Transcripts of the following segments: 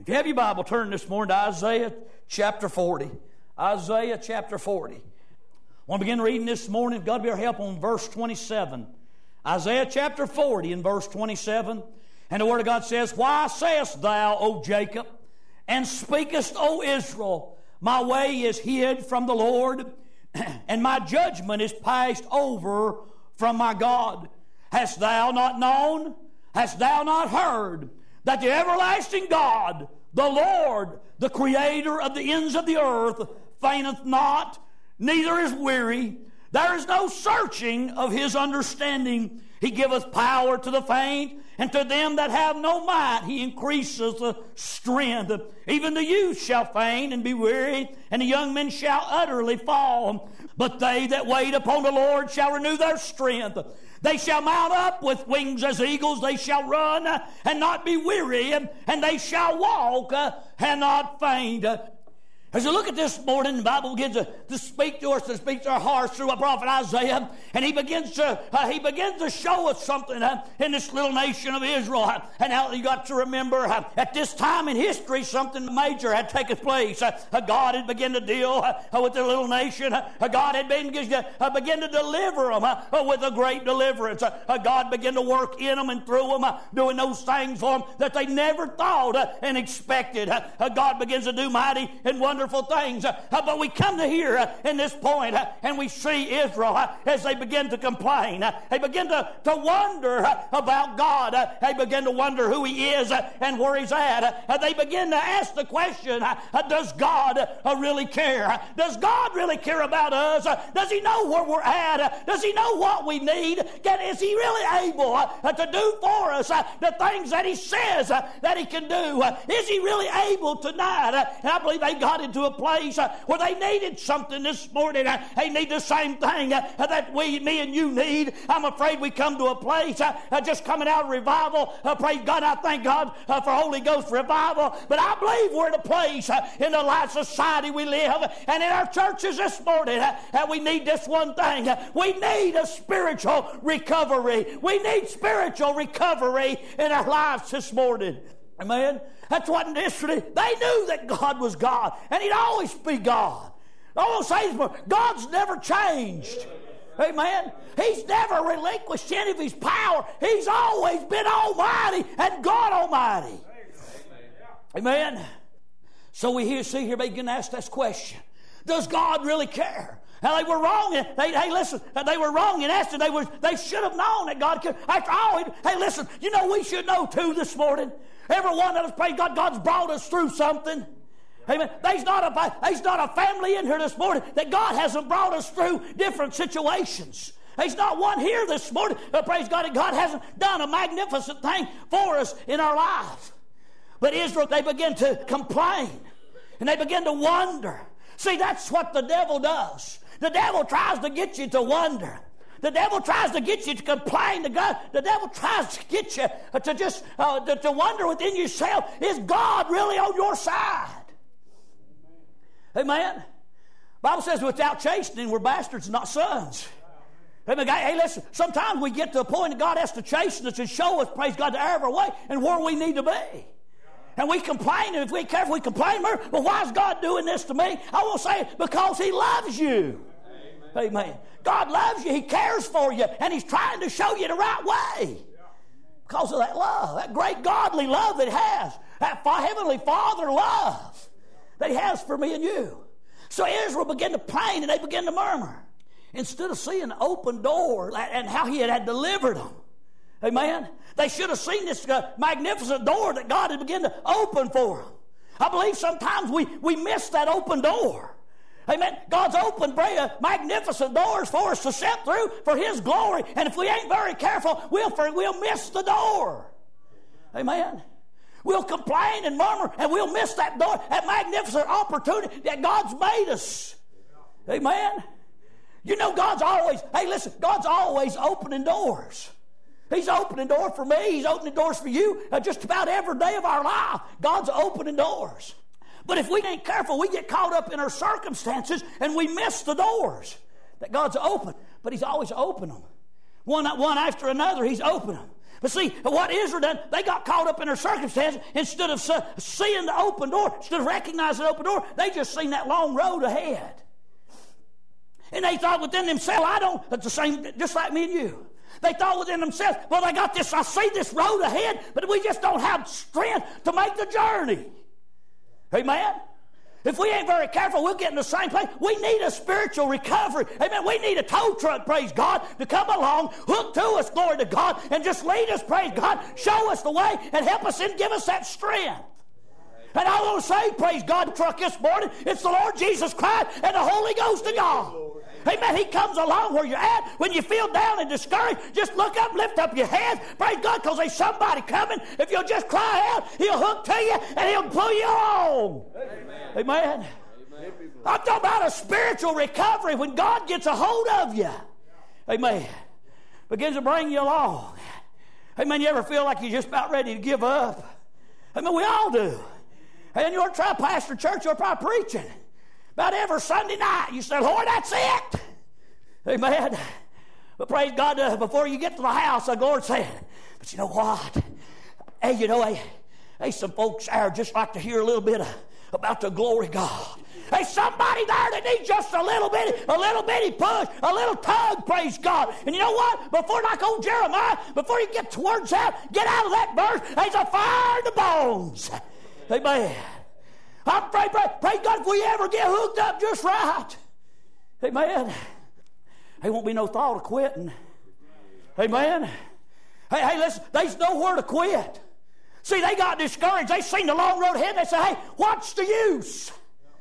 If you have your Bible, turn this morning to Isaiah chapter 40. Isaiah chapter 40. I want to begin reading this morning. God be our help on verse 27. Isaiah chapter 40 and verse 27. And the Word of God says, Why sayest thou, O Jacob, and speakest, O Israel, my way is hid from the Lord, and my judgment is passed over from my God. Hast thou not known? Hast thou not heard that the everlasting God, the Lord, the Creator of the ends of the earth, fainteth not, neither is weary? There is no searching of His understanding. He giveth power to the faint, and to them that have no might He increaseth strength. Even the youth shall faint and be weary, and the young men shall utterly fall. But they that wait upon the Lord shall renew their strength. They shall mount up with wings as eagles. They shall run and not be weary, and they shall walk and not faint. As you look at this morning, the Bible begins to speak to us, to speak to our hearts through a prophet Isaiah, and he begins to show us something in this little nation of Israel. And how you got to remember, at this time in history, something major had taken place. God had begun to deal with the little nation. God had begun to deliver them with a great deliverance. God began to work in them and through them, doing those things for them that they never thought and expected. God begins to do mighty and wonderful things. But we come to here in this point, and we see Israel as they begin to complain. They begin to wonder about God. They begin to wonder who He is and where He's at. They begin to ask the question, does God really care? Does God really care about us? Does He know where we're at? Does He know what we need? Is He really able to do for us the things that He says that He can do? Is He really able tonight? And I believe they got into a place where they needed something this morning. They need the same thing that me and you need. I'm afraid we come to a place just coming out of revival. Praise God, I thank God for Holy Ghost revival. But I believe we're in a place in the life society we live and in our churches this morning that we need this one thing. We need a spiritual recovery. We need spiritual recovery in our lives this morning. Amen. That's what yesterday they knew that God was God, and He'd always be God. I want to say this, God's never changed. Amen. He's never relinquished any of His power. He's always been Almighty and God Almighty. Amen. So we see here they can ask this question: does God really care? Now they were wrong. They were wrong in asking. They should have known that God cared. After all, hey, listen. You know we should know too this morning. Every one of us, praise God, God's brought us through something. Amen. There's not a family in here this morning that God hasn't brought us through different situations. There's not one here this morning, praise God, that God hasn't done a magnificent thing for us in our lives. But Israel, they began to complain, and they began to wonder. See, that's what the devil does. The devil tries to get you to wonder. The devil tries to get you to complain to God. The devil tries to get you to just to wonder within yourself, is God really on your side? Amen. The Bible says without chastening, we're bastards, not sons. Amen. Hey, listen, sometimes we get to a point that God has to chasten us and show us, praise God, the error of our way and where we need to be. And we complain, and if we're careful, we complain, well, why is God doing this to me? I will say, because He loves you. Amen. God loves you. He cares for you. And He's trying to show you the right way. Because of that love, that great godly love that He has. That Heavenly Father love that He has for me and you. So Israel began to complain and they began to murmur. Instead of seeing the open door and how He had delivered them. Amen. They should have seen this magnificent door that God had begun to open for them. I believe sometimes we miss that open door. Amen. God's opened magnificent doors for us to step through for His glory. And if we ain't very careful, we'll miss the door. Amen. We'll complain and murmur, and we'll miss that door, that magnificent opportunity that God's made us. Amen. You know God's always opening doors. He's opening doors for me. He's opening doors for you. Just about every day of our life, God's opening doors. But if we ain't careful, we get caught up in our circumstances and we miss the doors that God's opened. But He's always opened them. One after another, He's opened them. But see, what Israel done, they got caught up in their circumstances. Instead of seeing the open door, instead of recognizing the open door, they just seen that long road ahead. And they thought within themselves, that's the same, just like me and you. They thought within themselves, well, I see this road ahead, but we just don't have strength to make the journey. Amen? If we ain't very careful, we'll get in the same place. We need a spiritual recovery. Amen. We need a tow truck, praise God, to come along, hook to us, glory to God, and just lead us, praise God, show us the way, and help us and give us that strength. And I want to say, praise God, truck this morning, it's the Lord Jesus Christ and the Holy Ghost of God. Amen. He comes along where you're at. When you feel down and discouraged, just look up, lift up your hands. Praise God, because there's somebody coming. If you'll just cry out, He'll hook to you and He'll pull you along. Amen. Amen. Amen. I'm talking about a spiritual recovery when God gets a hold of you. Amen. Begins to bring you along. Amen. You ever feel like you're just about ready to give up? Amen. We all do. And you'll try to pastor church, you're probably preaching. About every Sunday night, you say, Lord, that's it. Amen. But praise God, before you get to the house, the Lord said, but you know what? Hey, some folks there just like to hear a little bit about the glory of God. Hey, somebody there that needs just a little bitty push, a little tug, praise God. And you know what? Before, like old Jeremiah, before you get towards that, get out of that verse, there's a fire in the bones. Amen. I pray God, if we ever get hooked up just right, amen, there won't be no thought of quitting. Amen. Hey, listen, there's nowhere to quit. See, they got discouraged. They seen the long road ahead. They say, hey, what's the use?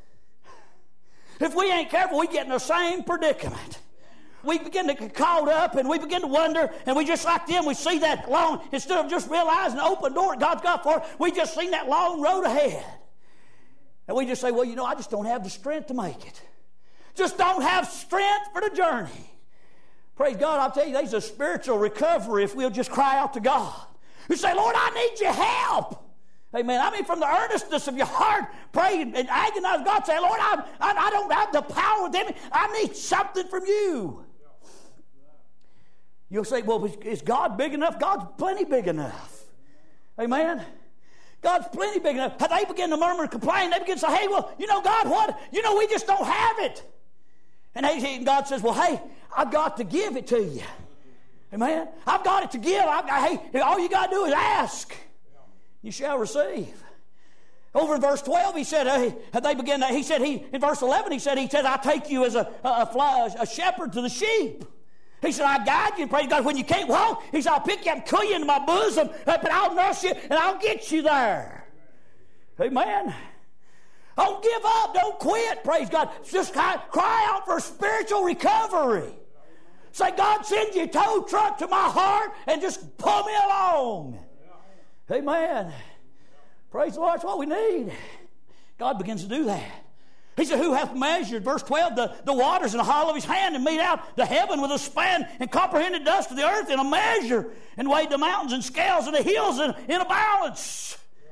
If we ain't careful, we get in the same predicament. We begin to get caught up and we begin to wonder, and we just like them, we see that long, instead of just realizing the open door that God's got for us, we just seen that long road ahead. And we just say, well, I just don't have the strength to make it. Just don't have strength for the journey. Praise God, I'll tell you, there's a spiritual recovery if we'll just cry out to God. You say, Lord, I need your help. Amen. I mean, from the earnestness of your heart, pray and agonize God. Say, Lord, I don't have the power within me. I need something from you. You'll say, well, is God big enough? God's plenty big enough. Amen. God's plenty big enough. They begin to murmur and complain. They begin to say, hey, well, God, what? We just don't have it. And God says, well, hey, I've got to give it to you. Amen. I've got it to give. Hey, all you got to do is ask. You shall receive. Over in verse 12, he said, in verse 11, he said, I take you as a shepherd to the sheep. He said, I guide you, praise God, when you can't walk. He said, I'll pick you up and call you into my bosom, but I'll nurse you and I'll get you there. Amen. Don't give up. Don't quit, praise God. Just cry out for spiritual recovery. Say, God, send you a tow truck to my heart and just pull me along. Amen. Praise the Lord, that's what we need. God begins to do that. He said, who hath measured, verse 12, the waters in the hollow of his hand, and made out the heaven with a span, and comprehended dust of the earth in a measure, and weighed the mountains and scales and the hills in a balance.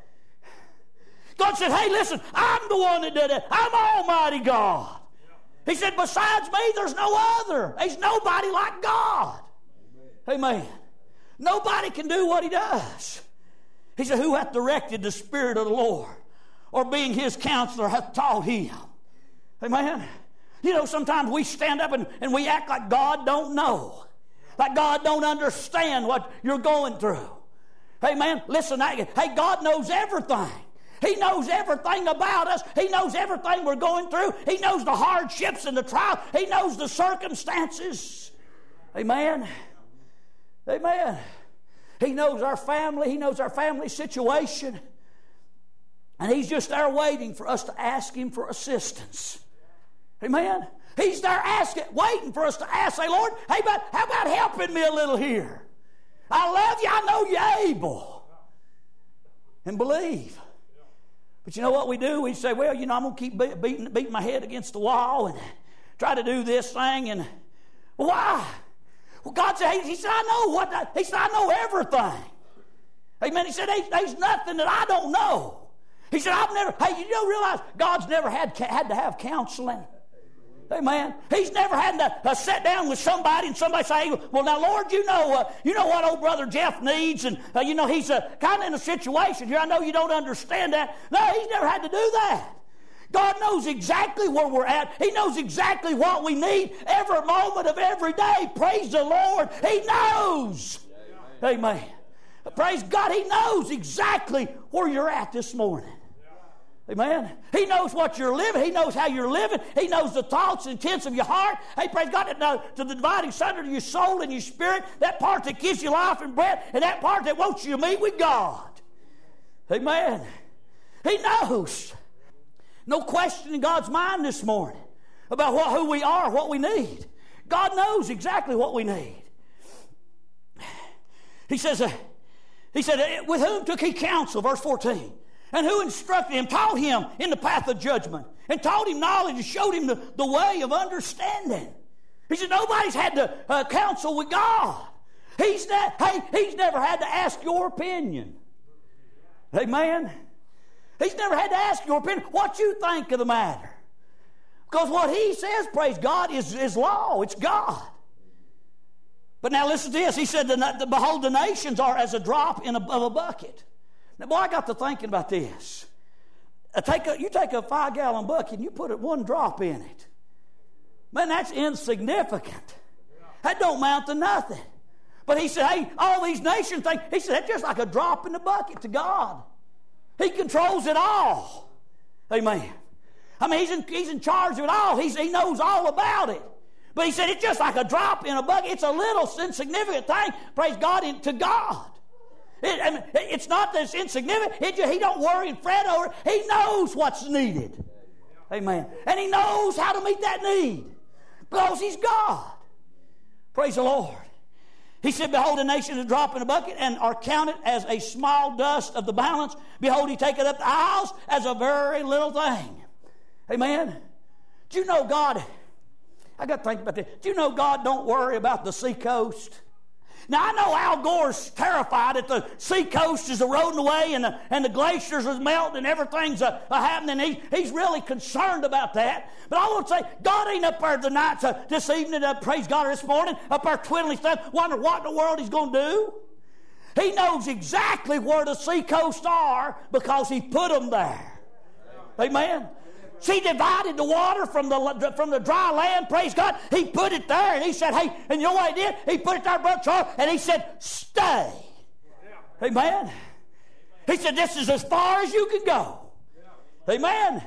God said, hey, listen, I'm the one that did it. I'm Almighty God. He said, besides me, there's no other. There's nobody like God. Amen. Nobody can do what he does. He said, who hath directed the Spirit of the Lord, or being his counselor hath taught him? Amen. Sometimes we stand up and we act like God don't know. Like God don't understand what you're going through. Amen. Listen, hey, God knows everything. He knows everything about us. He knows everything we're going through. He knows the hardships and the trials. He knows the circumstances. Amen. Amen. He knows our family. He knows our family situation. And he's just there waiting for us to ask him for assistance. Amen. He's there waiting for us to ask, say, Lord, hey, how about helping me a little here? I love you. I know you're able. And believe. But you know what we do? We say, well, I'm going to keep beating my head against the wall and try to do this thing. And why? Well, God said, he said, He said, I know everything. Amen. He said, there's nothing that I don't know. He said, you don't realize God's never had to have counseling. Amen. He's never had to sit down with somebody and somebody say, well, now, Lord, you know what old brother Jeff needs, and he's kind of in a situation here. I know you don't understand that. No, he's never had to do that. God knows exactly where we're at. He knows exactly what we need every moment of every day. Praise the Lord. He knows. Amen. Praise God. He knows exactly where you're at this morning. Amen. He knows what you're living. He knows how you're living. He knows the thoughts and intents of your heart. Hey, praise God, to the dividing asunder of your soul and your spirit, that part that gives you life and breath, and that part that wants you to meet with God. Amen. He knows. No question in God's mind this morning about who we are, what we need. God knows exactly what we need. He said, with whom took he counsel, verse 14? And who instructed him, taught him in the path of judgment, and taught him knowledge, and showed him the way of understanding. He said, nobody's had to counsel with God. He's never had to ask your opinion. Amen. He's never had to ask your opinion, what you think of the matter. Because what he says, praise God, is law. It's God. But now listen to this. He said, behold, the nations are as a drop of a bucket. Now, boy, I got to thinking about this. You take a 5-gallon bucket and you put one drop in it. Man, that's insignificant. That don't amount to nothing. But he said, hey, all these nations think, he said, that's just like a drop in the bucket to God. He controls it all. Amen. I mean, he's in charge of it all. He knows all about it. But he said, it's just like a drop in a bucket. It's a little insignificant thing, praise God, to God. It's not that it's insignificant. He don't worry and fret over it. He knows what's needed. Amen. And he knows how to meet that need because he's God. Praise the Lord. He said, behold, the nation is a drop in a bucket and are counted as a small dust of the balance. Behold, he taketh up the isles as a very little thing. Amen. Do you know God? I got to think about this. Do you know God don't worry about the sea coast? Now, I know Al Gore's terrified that the sea coast is eroding away and the glaciers are melting and everything's happening. He's really concerned about that. But I want to say, God ain't up there tonight, this evening, praise God, this morning, up there twiddling stuff, wondering what in the world he's going to do. He knows exactly where the sea coasts are because he put them there. Amen. He divided the water from the dry land, praise God. He put it there, and he said, hey, and you know what he did? He put it there, Brother Charles, and he said, stay. Yeah. Amen. He said, this is as far as you can go. Yeah. Amen.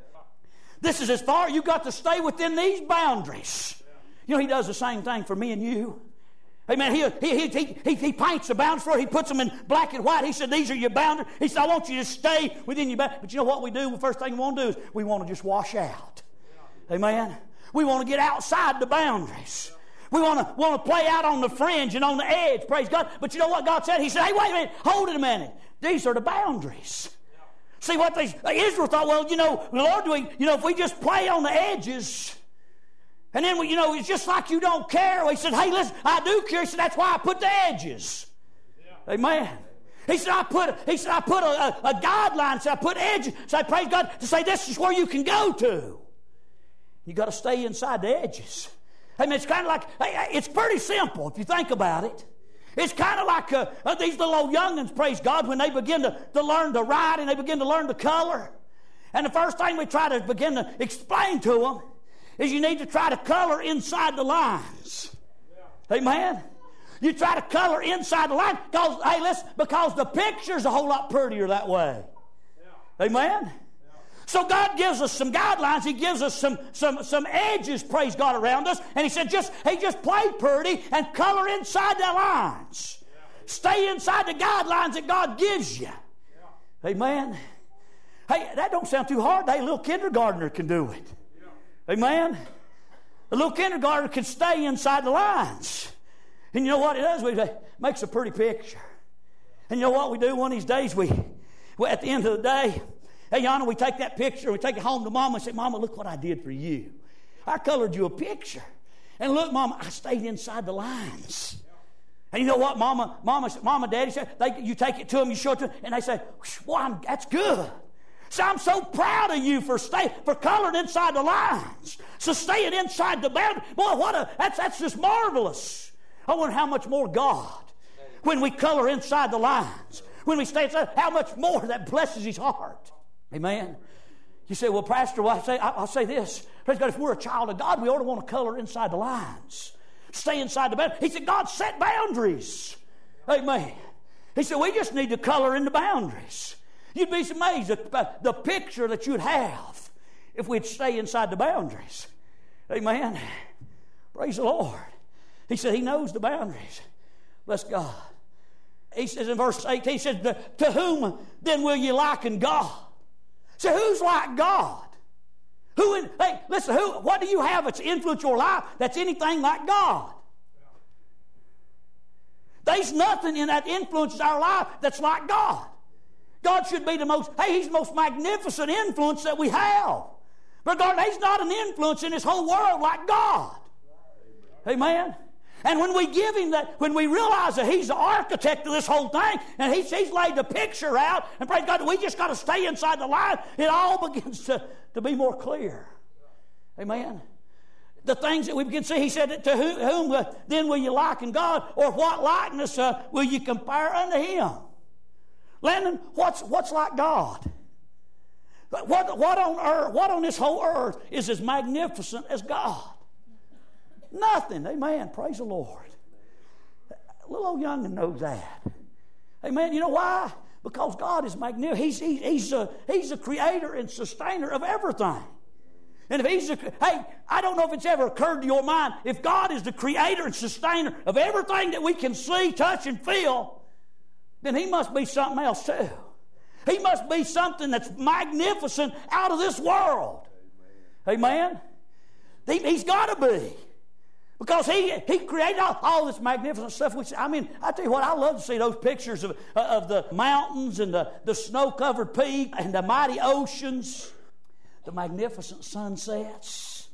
This is as far, you got to stay within these boundaries. You know, he does the same thing for me and you. Amen. He paints the boundaries for it. He puts them in black and white. He said, these are your boundaries. He said, I want you to stay within your boundaries. But you know what we do? The first thing we want to do is we want to just wash out. Amen. We want to get outside the boundaries. We want to play out on the fringe and on the edge. Praise God. But you know what God said? He said, hey, wait a minute. Hold it a minute. These are the boundaries. See what Israel thought, well, Lord, if we just play on the edges... And then, it's just like you don't care. Well, he said, hey, listen, I do care. He said, that's why I put the edges. Yeah. Amen. He said, I put a guideline. So I put edges. So I praise God to say this is where you can go to. You got to stay inside the edges. I mean, it's kind of like, it's pretty simple if you think about it. It's kind of like these little old youngins, praise God, when they begin to learn to write and they begin to learn to color. And the first thing we try to begin to explain to them is you need to try to color inside the lines. Yeah. Amen? You try to color inside the line because the picture's a whole lot prettier that way. Yeah. Amen? Yeah. So God gives us some guidelines. He gives us some edges, praise God, around us. And he said, just play pretty and color inside the lines. Yeah. Stay inside the guidelines that God gives you. Yeah. Amen? Hey, that don't sound too hard. Hey, a little kindergartner can do it. Amen? A little kindergartner can stay inside the lines. And you know what it does? It makes a pretty picture. And you know what we do one of these days? We at the end of the day, hey, Yana, we take that picture, we take it home to Mama and say, Mama, look what I did for you. I colored you a picture. And look, Mama, I stayed inside the lines. And you know what Mama, Daddy said? You take it to them, you show it to them, and they say, wow, that's good. So I'm so proud of you for coloring inside the lines. So staying inside the boundary. Boy, that's just marvelous. I wonder how much more God, when we color inside the lines, when we stay inside, how much more that blesses His heart. Amen. You say, well, Pastor, I'll say this. Praise God, if we're a child of God, we ought to want to color inside the lines. Stay inside the boundary. He said, God set boundaries. Amen. He said, we just need to color in the boundaries. You'd be amazed at the picture that you'd have if we'd stay inside the boundaries. Amen. Praise the Lord. He said He knows the boundaries. Bless God. He says in verse 18, He says, to whom then will ye liken God? So who's like God? What do you have that's influenced your life that's anything like God? There's nothing in that influences our life that's like God. God should be He's the most magnificent influence that we have. But God, He's not an influence in this whole world like God. Amen. And when we give Him that, when we realize that He's the architect of this whole thing, and He's laid the picture out, and praise God, we just got to stay inside the line, it all begins to be more clear. Amen. The things that we begin to see, He said, to whom then will you liken God, or what likeness will you compare unto Him? Landon, what's like God? What on earth? What on this whole earth is as magnificent as God? Nothing. Amen. Praise the Lord. Little old youngin knows that. Amen. You know why? Because God is magnificent. He's the creator and sustainer of everything. And if I don't know if it's ever occurred to your mind, if God is the creator and sustainer of everything that we can see, touch, and feel, then He must be something else too. He must be something that's magnificent out of this world. Amen? He's got to be. Because He created all this magnificent stuff. I tell you what, I love to see those pictures of the mountains and the snow-covered peak and the mighty oceans, the magnificent sunsets.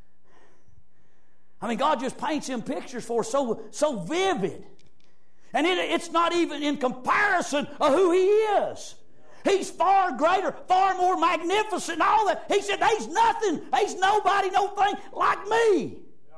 God just paints them pictures for us so vivid. And it's not even in comparison of who He is. He's far greater, far more magnificent and all that. He said, there's nothing, there's nobody, no thing like me.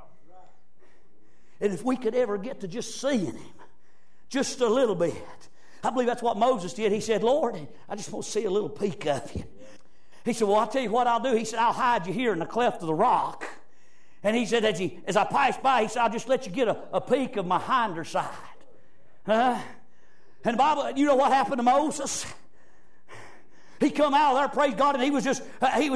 And if we could ever get to just seeing Him, just a little bit. I believe that's what Moses did. He said, Lord, I just want to see a little peek of You. He said, well, I'll tell you what I'll do. He said, I'll hide you here in the cleft of the rock. And He said, as I pass by, He said, I'll just let you get a peek of my hinder side. And the Bible, you know what happened to Moses? He come out of there, praise God, and he was just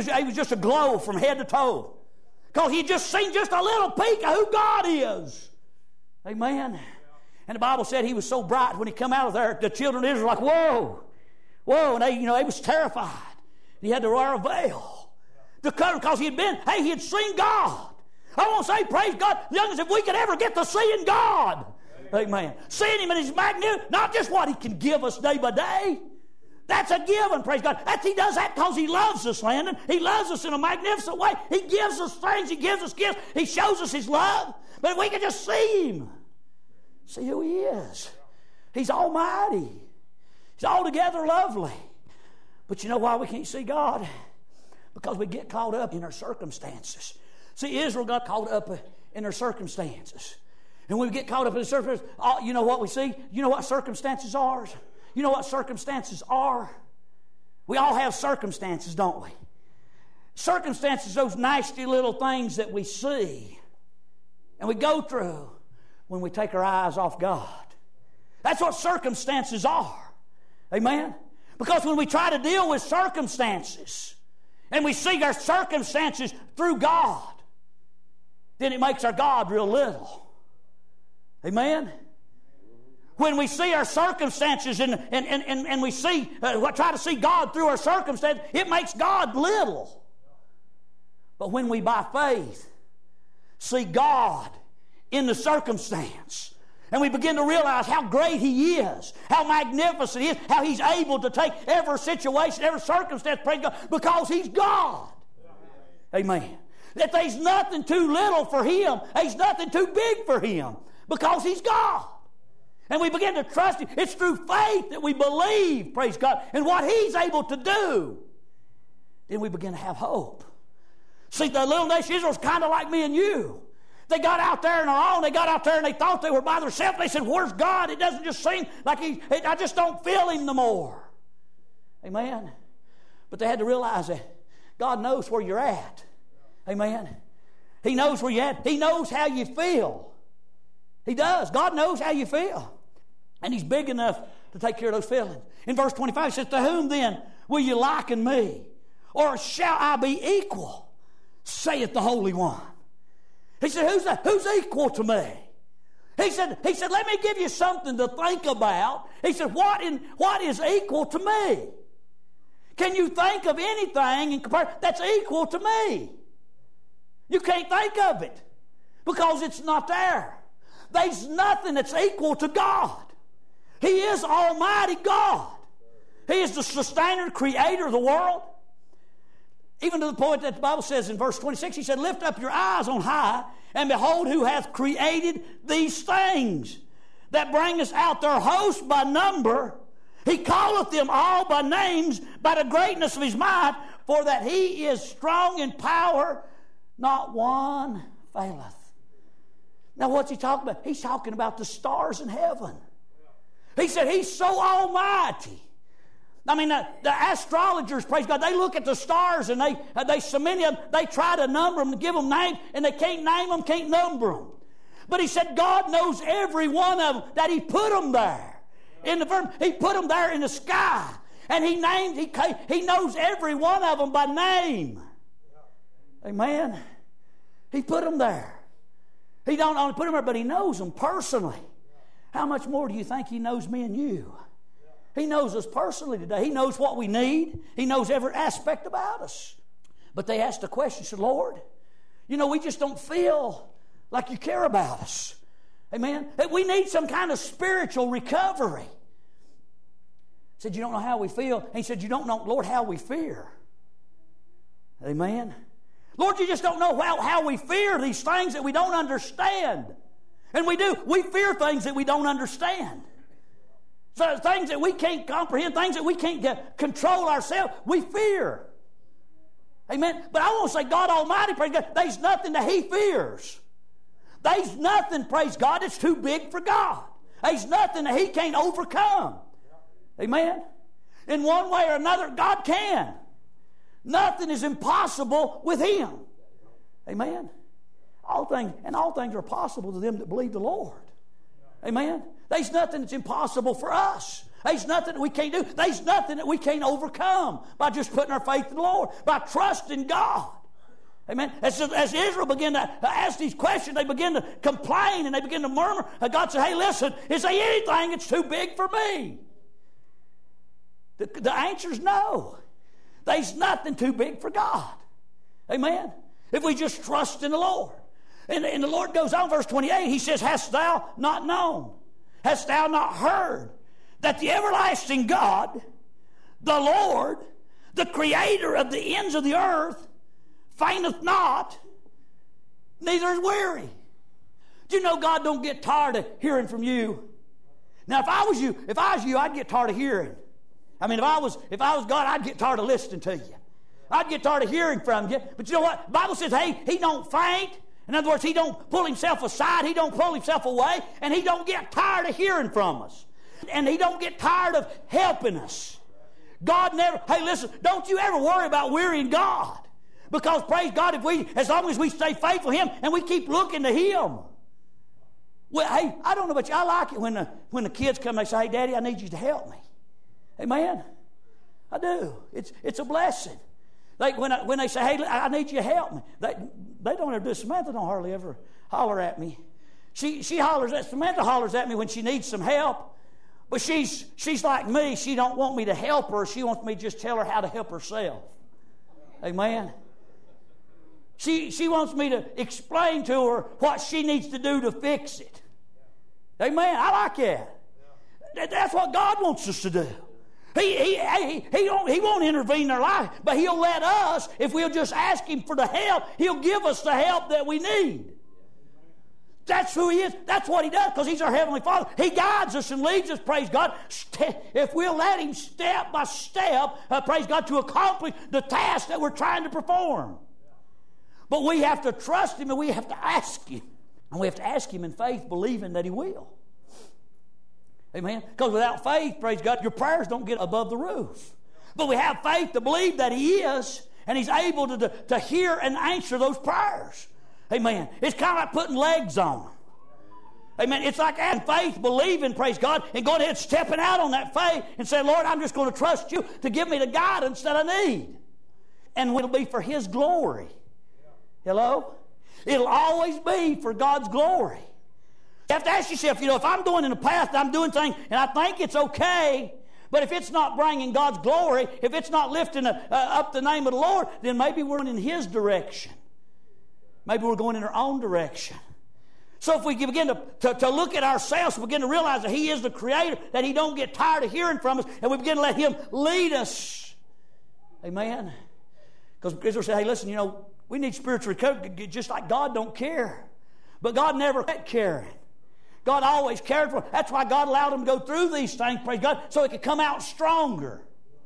aglow from head to toe. Because he just seen just a little peek of who God is. Amen. And the Bible said he was so bright when he come out of there, the children of Israel were like, whoa, whoa, and they was terrified. He had to wear a veil to cover because he had seen God. I want to say, praise God, youngest, if we could ever get to seeing God. Amen. Seeing Him in His magnificence, not just what He can give us day by day. That's a given, praise God. He does that because He loves us, Landon. He loves us in a magnificent way. He gives us things. He gives us gifts. He shows us His love. But if we could just see Him, see who He is. He's almighty. He's altogether lovely. But you know why we can't see God? Because we get caught up in our circumstances. See, Israel got caught up in their circumstances. And when we get caught up in the circumstances, you know what we see? You know what circumstances are? You know what circumstances are? We all have circumstances, don't we? Circumstances, those nasty little things that we see and we go through when we take our eyes off God. That's what circumstances are. Amen? Because when we try to deal with circumstances and we see our circumstances through God, then it makes our God real little. Amen? When we see our circumstances and we see try to see God through our circumstances, it makes God little. But when we, by faith, see God in the circumstance, and we begin to realize how great He is, how magnificent He is, how He's able to take every situation, every circumstance, praise God, because He's God. Amen. That there's nothing too little for Him. There's nothing too big for Him because He's God. And we begin to trust Him. It's through faith that we believe, praise God, in what He's able to do. then we begin to have hope. See, the little nation Israel was kind of like me and you. They got out there on their own. They got out there and they thought they were by themselves. They said, where's God? It doesn't just seem like I just don't feel Him no more. Amen. But they had to realize that God knows where you're at. Amen. He knows where you're at. He knows how you feel. He does. God knows how you feel. And He's big enough to take care of those feelings. In verse 25 it says, to whom then will you liken me? Or shall I be equal? Saith the Holy One. He said, who's equal to me? He said, let me give you something to think about. He said, what is equal to me? Can you think of anything in comparison that's equal to me? You can't think of it because it's not there. There's nothing that's equal to God. He is Almighty God. He is the sustainer, creator of the world. Even to the point that the Bible says in verse 26, He said, lift up your eyes on high, and behold who hath created these things, that bringeth out their host by number. He calleth them all by names, by the greatness of His might, for that He is strong in power, not one faileth. Now what's He talking about? He's talking about the stars in heaven. He said He's so almighty. I mean, the astrologers, praise God, they look at the stars and they cement them, they try to number them, give them names, and they can't name them, can't number them. But He said God knows every one of them, that He put them there. In the firm, He put them there in the sky. And He knows every one of them by name. Amen. He put them there. He don't only put them there, but He knows them personally. How much more do you think He knows me and you? He knows us personally today. He knows what we need. He knows every aspect about us. But they asked the question, said, Lord, we just don't feel like You care about us. Amen? We need some kind of spiritual recovery. He said, you don't know how we feel. And He said, you don't know, Lord, how we fear. Amen? Lord, you just don't know how we fear these things that we don't understand. And we do. We fear things that we don't understand. So things that we can't comprehend, things that we can't control ourselves, we fear. Amen? But I want to say, God Almighty, praise God, there's nothing that He fears. There's nothing, praise God, that's too big for God. There's nothing that He can't overcome. Amen? In one way or another, God can. Nothing is impossible with Him. Amen? All things are possible to them that believe the Lord. Amen? There's nothing that's impossible for us. There's nothing that we can't do. There's nothing that we can't overcome by just putting our faith in the Lord, by trusting God. Amen. As Israel began to ask these questions, they began to complain and they began to murmur. And God said, hey, listen, is there anything that's too big for me? The answer is no. There's nothing too big for God. Amen. If we just trust in the Lord. And the Lord goes on, verse 28, He says, hast thou not known? Hast thou not heard that the everlasting God, the Lord, the Creator of the ends of the earth, fainteth not, neither is weary? Do you know God don't get tired of hearing from you? Now, if I was you, I'd get tired of hearing. I mean, if I was God, I'd get tired of listening to you. I'd get tired of hearing from you. But you know what? The Bible says, hey, He don't faint. In other words, He don't pull Himself aside. He don't pull Himself away. And He don't get tired of hearing from us. And He don't get tired of helping us. God never, hey, listen, don't you ever worry about wearying God. Because, praise God, as long as we stay faithful to Him and we keep looking to Him. Well, hey, I don't know about you. I like it when the kids come and they say, hey, Daddy, I need you to help me. Amen? I do. It's a blessing. When they say, hey, I need you to help me, they don't ever do. Samantha don't hardly ever holler at me. Samantha hollers at me when she needs some help, but she's like me. She don't want me to help her. She wants me to just tell her how to help herself. Amen? She wants me to explain to her what she needs to do to fix it. Amen? I like that. That's what God wants us to do. He won't intervene in our life, but He'll let us, if we'll just ask Him for the help, He'll give us the help that we need. That's who He is. That's what He does, because He's our Heavenly Father. He guides us and leads us, praise God. If we'll let Him step by step, praise God, to accomplish the task that we're trying to perform. But we have to trust Him and we have to ask Him. And we have to ask Him in faith, believing that He will. Amen? Because without faith, praise God, your prayers don't get above the roof. But we have faith to believe that He is, and He's able to hear and answer those prayers. Amen. It's kind of like putting legs on. Amen. It's like having faith, believing, praise God, and going ahead stepping out on that faith and saying, Lord, I'm just going to trust You to give me the guidance that I need. And it'll be for His glory. Hello? It'll always be for God's glory. You have to ask yourself, if I'm doing in the path, I'm doing things, and I think it's okay, but if it's not bringing God's glory, if it's not lifting up the name of the Lord, then maybe we're in His direction. Maybe we're going in our own direction. So if we begin to look at ourselves, begin to realize that He is the Creator, that He don't get tired of hearing from us, and we begin to let Him lead us. Amen? Because Israel said, hey, listen, we need spiritual recovery, just like God don't care. But God never quit caring. God always cared for them. That's why God allowed them to go through these things, praise God, so it could come out stronger.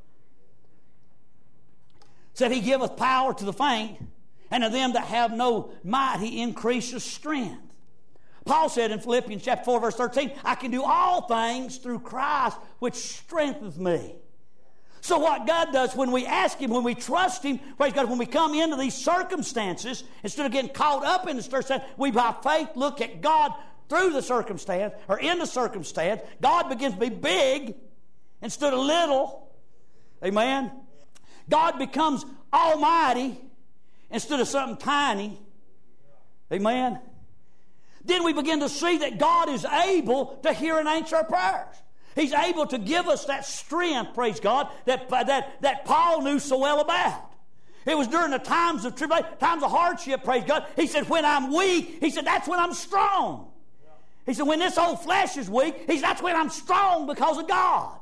Said He giveth power to the faint, and to them that have no might He increases strength. Paul said in Philippians chapter 4, verse 13, I can do all things through Christ, which strengtheneth me. So what God does when we ask Him, when we trust Him, praise God, when we come into these circumstances, instead of getting caught up in the circumstance, we by faith look at God through the circumstance, or in the circumstance. God begins to be big instead of little. Amen? God becomes almighty instead of something tiny. Amen? Then we begin to see that God is able to hear and answer our prayers. He's able to give us that strength, praise God, that Paul knew so well about. It was during the times of tribulation, times of hardship, praise God. He said, when I'm weak, he said, that's when I'm strong. He said, when this old flesh is weak, he said, that's when I'm strong because of God.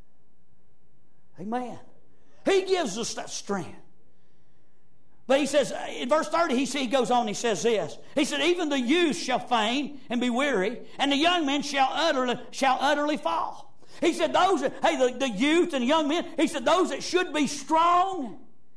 Amen. He gives us that strength. But he says, in verse 30, he goes on, he says this. He said, even the youth shall faint and be weary, and the young men shall utterly fall. He said, the youth and the young men, he said, those that should be strong,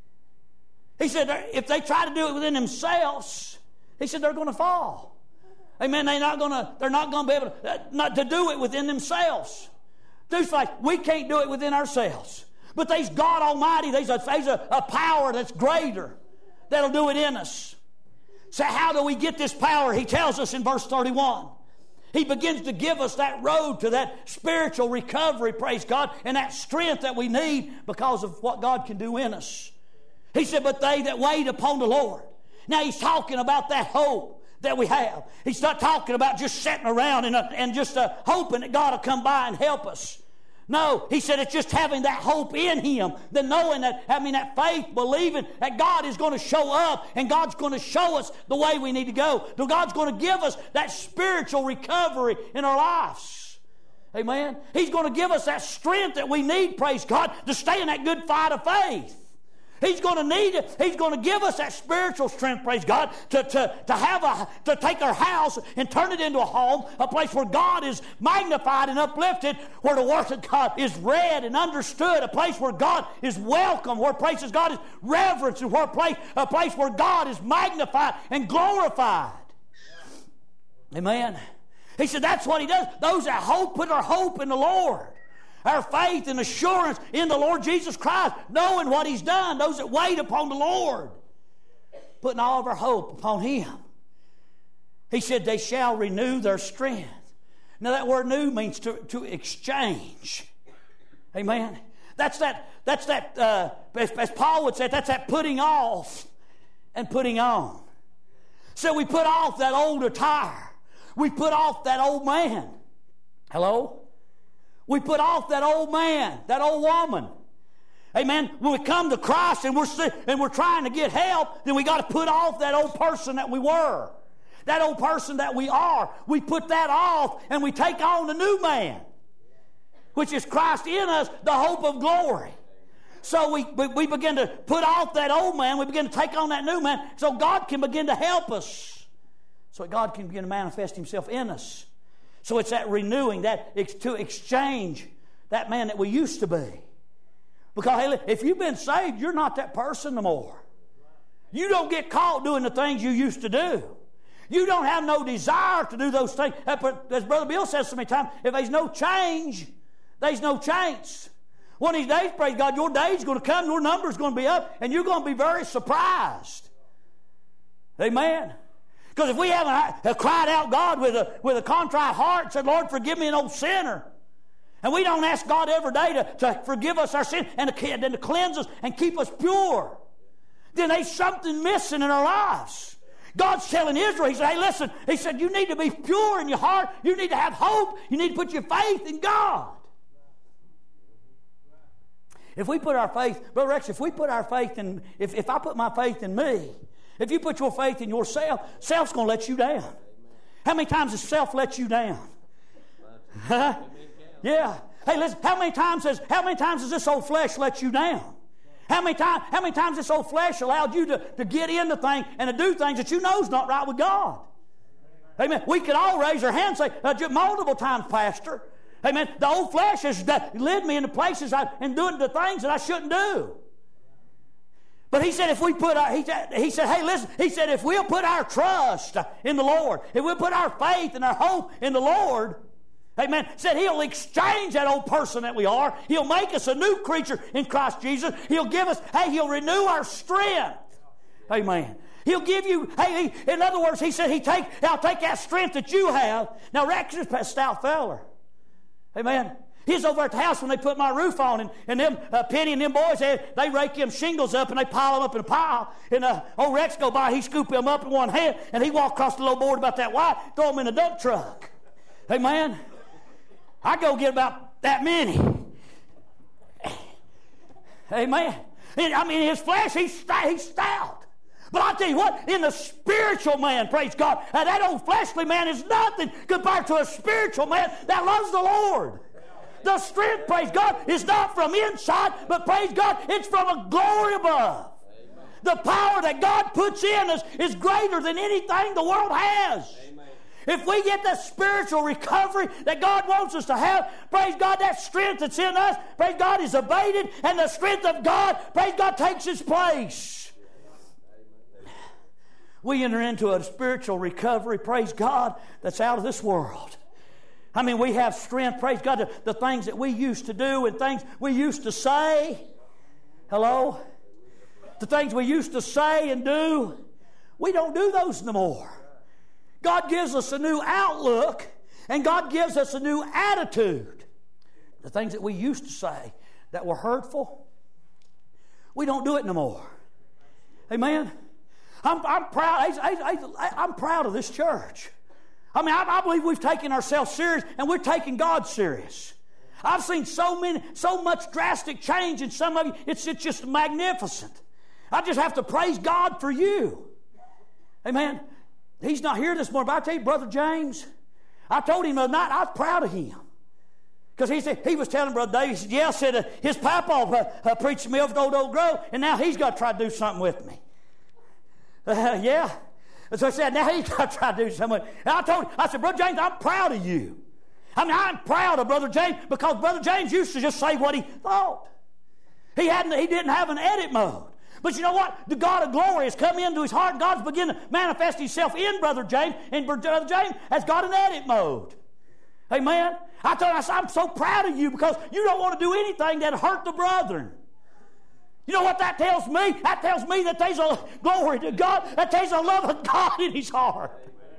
he said, if they try to do it within themselves, he said, they're going to fall. Amen. They're not going to be able to do it within themselves. We can't do it within ourselves. But there's God Almighty. There's a power that's greater that'll do it in us. So how do we get this power? He tells us in verse 31. He begins to give us that road to that spiritual recovery, praise God, and that strength that we need because of what God can do in us. He said, but they that wait upon the Lord. Now He's talking about that hope that we have. He's not talking about just sitting around and just hoping that God will come by and help us. No, he said it's just having that hope in Him, the knowing that, that faith, believing that God is going to show up and God's going to show us the way we need to go. That God's going to give us that spiritual recovery in our lives. Amen. He's going to give us that strength that we need, praise God, to stay in that good fight of faith. He's going to need it. He's going to give us that spiritual strength, praise God, to take our house and turn it into a home, a place where God is magnified and uplifted, where the Word of God is read and understood, a place where God is welcome, where places God is reverenced, and a place where God is magnified and glorified. Amen. He said that's what He does. Those that put their hope in the Lord. Our faith and assurance in the Lord Jesus Christ, knowing what He's done, those that wait upon the Lord, putting all of our hope upon Him. He said they shall renew their strength. Now that word new means to exchange. Amen. That's that, as Paul would say, that's that putting off and putting on. So we put off that old attire. We put off that old man. Hello? We put off that old man, that old woman. Amen. When we come to Christ and we're trying to get help, then we got to put off that old person that we were. That old person that we are. We put that off and we take on the new man, which is Christ in us, the hope of glory. So we begin to put off that old man. We begin to take on that new man so God can begin to help us. so that God can begin to manifest Himself in us. So it's that renewing, that to exchange that man that we used to be. Because hey, if you've been saved, you're not that person no more. You don't get caught doing the things you used to do. You don't have no desire to do those things. As Brother Bill says so many times, if there's no change, there's no chance. One of these days, praise God, your day's going to come, your number's going to be up, and you're going to be very surprised. Amen. Because if we haven't cried out God with a contrite heart and said, Lord, forgive me an old sinner, and we don't ask God every day to forgive us our sin and to cleanse us and keep us pure, then there's something missing in our lives. God's telling Israel, He said, hey, listen, He said, you need to be pure in your heart. You need to have hope. You need to put your faith in God. If we put our faith, Brother Rex, if we put our faith in, if I put my faith in me, if you put your faith in yourself, self's going to let you down. How many times has self let you down? Huh? Yeah. Hey, listen, how many times has this old flesh let you down? How many times this old flesh allowed you to get into things and to do things that you know is not right with God? Amen. We could all raise our hands and say, multiple times, Pastor. Amen. The old flesh has led me into places and doing the things that I shouldn't do. But He said, if we put our, He said, hey, listen, He said, if we'll put our trust in the Lord, if we'll put our faith and our hope in the Lord, amen, said He'll exchange that old person that we are. He'll make us a new creature in Christ Jesus. He'll give us, He'll renew our strength. Amen. He'll give you, in other words, He said, I'll take that strength that you have. Now, Rex is a stout feller. Amen. He's over at the house when they put my roof on, and them Penny and them boys, they rake them shingles up and they pile them up in a pile. And old Rex go by, he scoop them up in one hand, and he walk across the little board about that wide, throw them in a dump truck. Amen. I go get about that many. Amen. I mean, his flesh, he's stout. But I'll tell you what, in the spiritual man, praise God, that old fleshly man is nothing compared to a spiritual man that loves the Lord. The strength, praise God, is not from inside, but praise God, it's from a glory above. Amen. The power that God puts in us is greater than anything the world has. Amen. If we get the spiritual recovery that God wants us to have, praise God, that strength that's in us, praise God, is abated, and the strength of God, praise God, takes its place. We enter into a spiritual recovery, praise God, that's out of this world. I mean, we have strength, praise God, the things that we used to do and things we used to say. Hello? The things we used to say and do, we don't do those no more. God gives us a new outlook, and God gives us a new attitude. The things that we used to say that were hurtful, we don't do it no more. Amen? I'm proud. I'm proud of this church. I mean, I believe we've taken ourselves serious, and we're taking God serious. I've seen so much drastic change in some of you. It's just magnificent. I just have to praise God for you. Amen. He's not here this morning, but I tell you, Brother James, I told him the other night I was proud of him. Because he was telling Brother Dave, he said, his papa preached me over to Old Grove, and now he's got to try to do something with me. Yeah. So I said, now he's got to try to do something. And I said, Brother James, I'm proud of you. I mean, I'm proud of Brother James because Brother James used to just say what he thought. He didn't have an edit mode. But you know what? The God of glory has come into his heart. God's beginning to manifest Himself in Brother James. And Brother James has got an edit mode. Amen? I told him, I said, I'm so proud of you because you don't want to do anything that hurt the brethren. You know what that tells me? That tells me that there's a glory to God. That there's a love of God in His heart.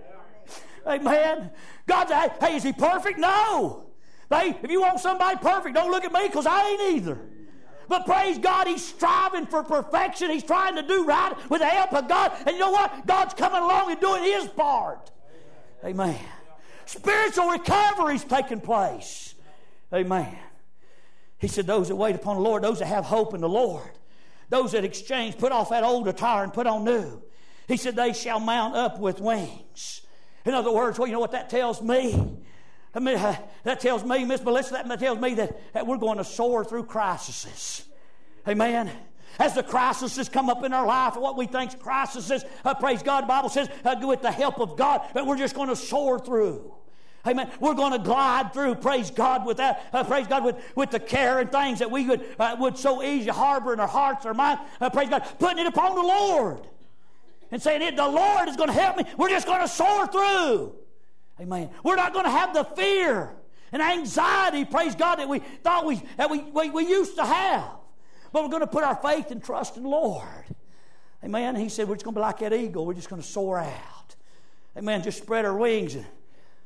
Amen. God said, hey, is He perfect? No. Hey, if you want somebody perfect, don't look at me because I ain't either. But praise God, He's striving for perfection. He's trying to do right with the help of God. And you know what? God's coming along and doing His part. Amen. Spiritual recovery is taking place. Amen. He said, those that wait upon the Lord, those that have hope in the Lord, those that exchange, put off that old attire and put on new. He said, they shall mount up with wings. In other words, well, you know what that tells me? I mean, that tells me, Miss Melissa, that tells me that we're going to soar through crises. Amen. As the crises come up in our life, what we think crises, praise God, the Bible says, with the help of God, that we're just going to soar through. Amen. We're going to glide through, praise God, with that, praise God, with the care and things that we would so easily harbor in our hearts or minds, praise God, putting it upon the Lord. And saying, the Lord is going to help me. We're just going to soar through. Amen. We're not going to have the fear and anxiety, praise God, that we thought we used to have. But we're going to put our faith and trust in the Lord. Amen. He said we're just going to be like that eagle. We're just going to soar out. Amen. Just spread our wings and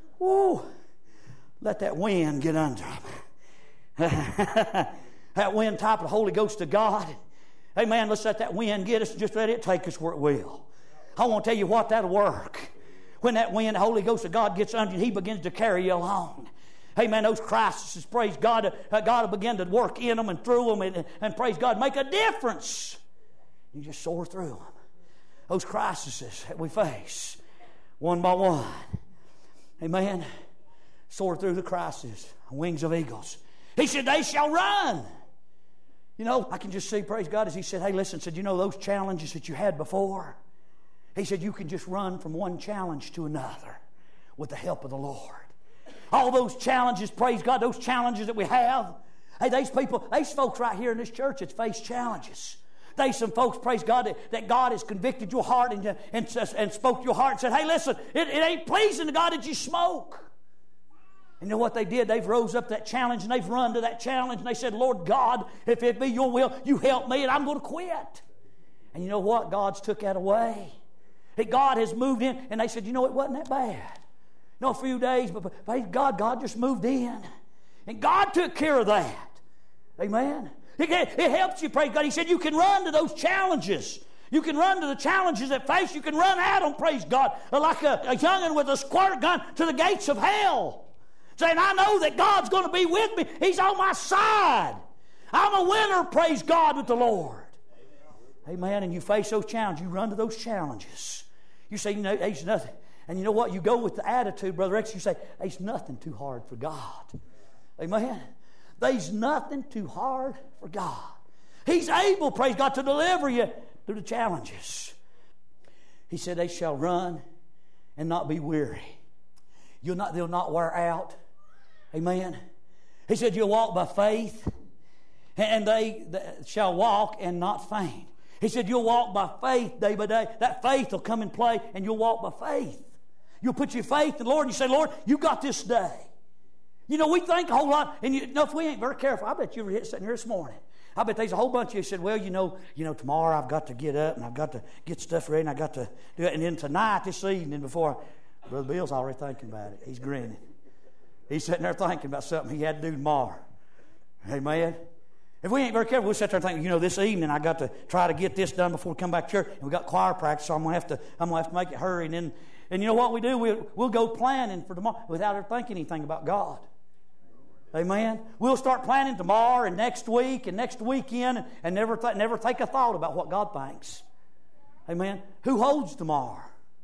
let that wind get under them. That wind type of the Holy Ghost of God. Amen. Let's let that wind get us and just let it take us where it will. I want to tell you what, that'll work. When that wind, the Holy Ghost of God gets under you, He begins to carry you along. Amen. Those crises, praise God, God will begin to work in them and through them and praise God, make a difference. You just soar through them. Those crises that we face, one by one. Amen. Soar through the crisis, wings of eagles. He said, they shall run. You know, I can just see, praise God, as he said, hey, listen, said, you know those challenges that you had before? He said, you can just run from one challenge to another with the help of the Lord. All those challenges, praise God, those challenges that we have. Hey, these folks right here in this church that's faced challenges. There's some folks, praise God, that God has convicted your heart and spoke to your heart and said, hey, listen, it ain't pleasing to God that you smoke. And you know what they did? They've rose up to that challenge and they've run to that challenge and they said, Lord God, if it be your will, you help me and I'm going to quit. And you know what? God's took that away. God has moved in and they said, you know, it wasn't that bad. No, a few days, but praise God, God just moved in. And God took care of that. Amen. It helps you, praise God. He said you can run to those challenges. You can run to the challenges that face. You can run at them, praise God, like a young'un with a squirt gun to the gates of hell. Saying, I know that God's going to be with me. He's on my side. I'm a winner, praise God, with the Lord. Amen. And you face those challenges. You run to those challenges. You say, you know, there's nothing. And you know what? You go with the attitude, Brother X. You say, there's nothing too hard for God. Amen. There's nothing too hard for God. He's able, praise God, to deliver you through the challenges. He said, they shall run and not be weary. They'll not wear out. Amen. He said, you'll walk by faith, and they shall walk and not faint. He said, you'll walk by faith day by day. That faith will come in play, and you'll walk by faith. You'll put your faith in the Lord, and you say, Lord, you got this day. You know, we think a whole lot, and if we ain't very careful, I bet you were sitting here this morning. I bet there's a whole bunch of you said, well, you know, tomorrow I've got to get up, and I've got to get stuff ready, and I've got to do it. And then tonight, this evening, before, Brother Bill's already thinking about it. He's grinning. He's sitting there thinking about something he had to do tomorrow. Amen. If we ain't very careful, we'll sit there thinking, this evening I got to try to get this done before we come back to church. And we got choir practice, so I'm gonna have to make it hurry. And you know what we do? We'll go planning for tomorrow without ever thinking anything about God. Amen. We'll start planning tomorrow and next week and next weekend and never take a thought about what God thinks. Amen. Who holds tomorrow?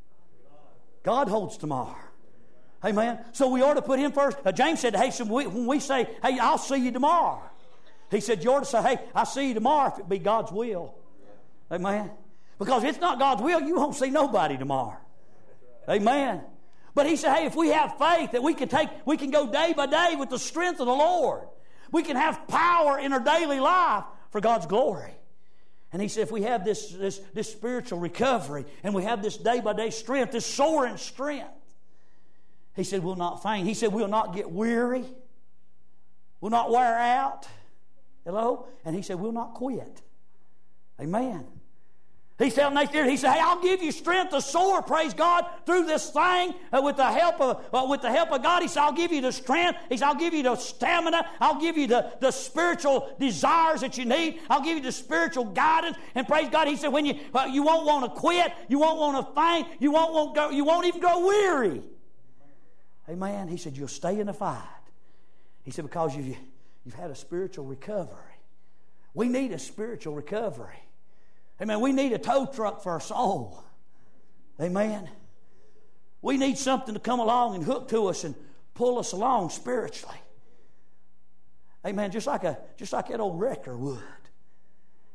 God holds tomorrow. Amen. So we ought to put Him first. James said, hey, so when we say, hey, I'll see you tomorrow. He said, you ought to say, hey, I'll see you tomorrow if it be God's will. Amen. Because if it's not God's will, you won't see nobody tomorrow. Amen. But he said, hey, if we have faith that we can go day by day with the strength of the Lord. We can have power in our daily life for God's glory. And he said, if we have this spiritual recovery and we have this day-by-day strength, this soaring strength, he said, we'll not faint. He said, we'll not get weary. We'll not wear out. Hello? And he said, we'll not quit. Amen. He's telling Nathan here, he said, hey, I'll give you strength to soar, praise God, through this thing with the help of God. He said, I'll give you the strength. He said, I'll give you the stamina. I'll give you the spiritual desires that you need. I'll give you the spiritual guidance. And praise God, he said, when you won't want to quit, you won't want to faint, you won't even go weary. Amen. He said, you'll stay in the fight. He said, because you've had a spiritual recovery. We need a spiritual recovery. Amen. We need a tow truck for our soul. Amen. We need something to come along and hook to us and pull us along spiritually. Amen. Just like that old wrecker would.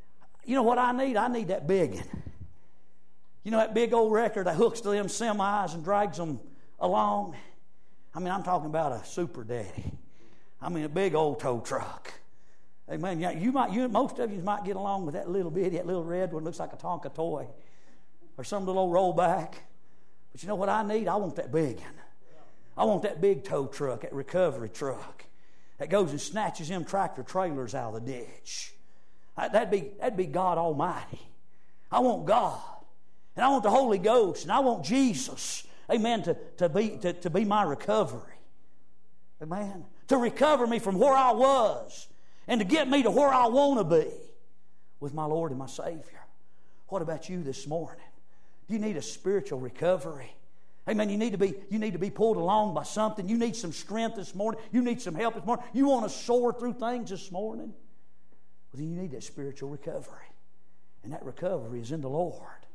You know what I need? I need that big one. You know that big old wrecker that hooks to them semis and drags them along? I mean, I'm talking about a super daddy. I mean, a big old tow truck. Amen. Most of you might get along with that little bitty, that little red one, looks like a Tonka toy, or some little old rollback. But you know what I need? I want that big one. I want that big tow truck, that recovery truck that goes and snatches them tractor trailers out of the ditch. That'd be God Almighty. I want God, and I want the Holy Ghost, and I want Jesus, amen, to be my recovery. Amen. To recover me from where I was and to get me to where I want to be with my Lord and my Savior. What about you this morning? Do you need a spiritual recovery? Amen. You need to be pulled along by something. You need some strength this morning. You need some help this morning. You want to soar through things this morning. Well, then you need that spiritual recovery. And that recovery is in the Lord.